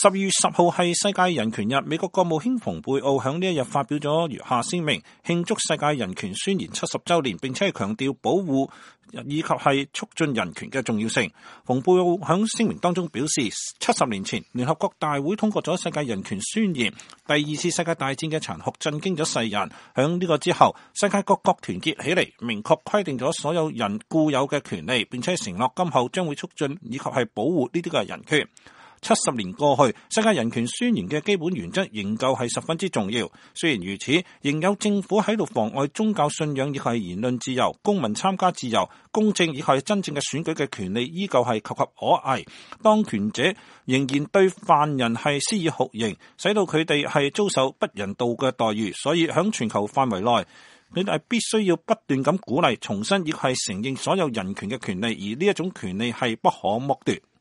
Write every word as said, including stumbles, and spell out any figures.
十二月十號係世界人權日，美國國務卿蓬佩奧響呢一日發表咗如下聲明，慶祝世界人權宣言七十週年，並且係強調保護以及係促進人權嘅重要性。蓬佩奧響聲明當中表示，七十年前聯合國大會通過咗世界人權宣言，第二次世界大戰嘅殘酷震驚咗世人。響呢個之後，世界各國團結起嚟，明確規定咗所有人固有嘅權利，並且承諾今後將會促進以及係保護呢啲嘅人權。七十年過去，世界人權宣言嘅基本原則仍舊係十分之重要。雖然如此，仍有政府喺度妨礙宗教信仰以及係言論自由、公民參加自由、公正以及係真正嘅選舉嘅權利，依舊係岌岌可危。當權者仍然對犯人係施以酷刑，使到佢哋係遭受不人道嘅待遇。所以喺全球範圍內，你哋係必須要不斷咁鼓勵、重申亦係承認所有人權嘅權利，而呢一種權利係不可剝奪。